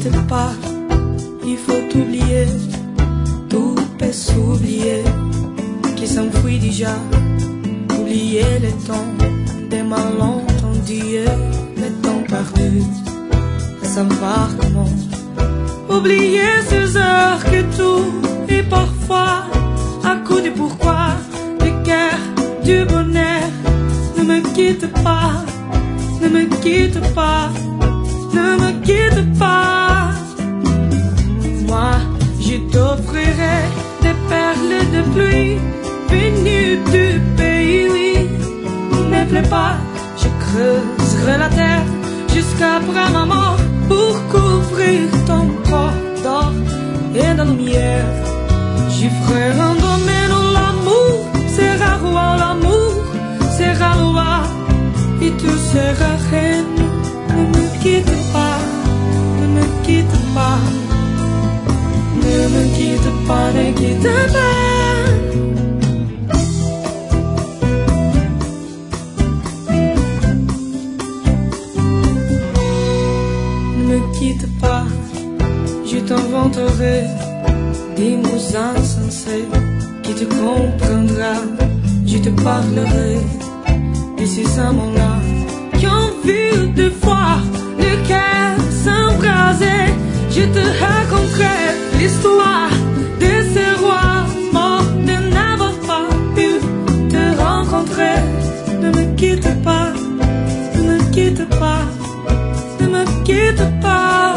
quitte pas, il faut oublier, tout peut s'oublier, qui s'enfuit déjà, oublier le temps des malentendus, le temps perdu, à savoir comment oublier ces heures que tout est parfois à coup de pourquoi, du cœur, du bonheur. Ne me quitte pas, ne me quitte pas, ne me quitte pas. Moi, je t'offrirai des perles de pluie venues du pays, oui. Ne plaît pas, je creuserai la terre jusqu'après ma mort pour couvrir ton corps d'or et de lumière. J'y ferai un domaine où l'amour sera roi, l'amour sera roi, et tu seras reine. Ne me quitte pas, ne me quitte pas, ne me quitte pas, ne quitte pas. Ne me quitte pas, je t'inventerai des mots insensés qui te comprendra. Je te parlerai de ces amants-là qui ont envie de voir le cœur s'embraser. Je te raconterai l'histoire de ces rois morts de n'avoir pas pu te rencontrer. Ne me quitte pas, ne me quitte pas, ne me quitte pas.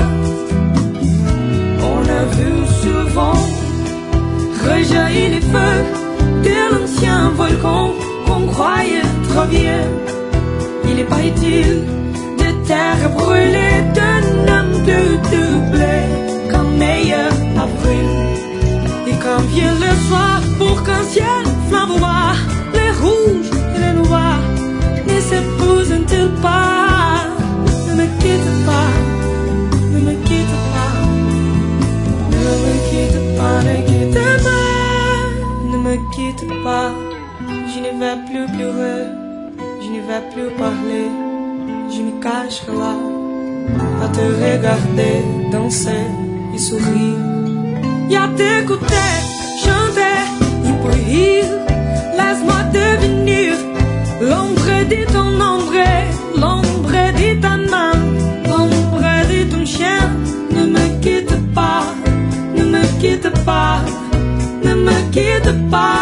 On a vu souvent rejaillir les feux de l'ancien volcan qu'on croyait trop vieux. Il n'est pas utile de terre brûlée, d'un homme plus doublé qu'un meilleur avril. Et quand vient le soir pour qu'un ciel flamboie, les rouges et les noirs ne s'épousent-ils pas? Ne me quitte pas, ne me quitte pas, ne me quitte pas, ne quitte pas, ne me quitte pas. Je ne vais plus pleurer, je ne vais plus parler, je me cacherai là à te regarder danser et sourire, et à t'écouter chanter et pour rire. Laisse-moi devenir l'ombre de ton ombre, l'ombre de ta main, l'ombre de ton chien. Ne me quitte pas, ne me quitte pas, ne me quitte pas.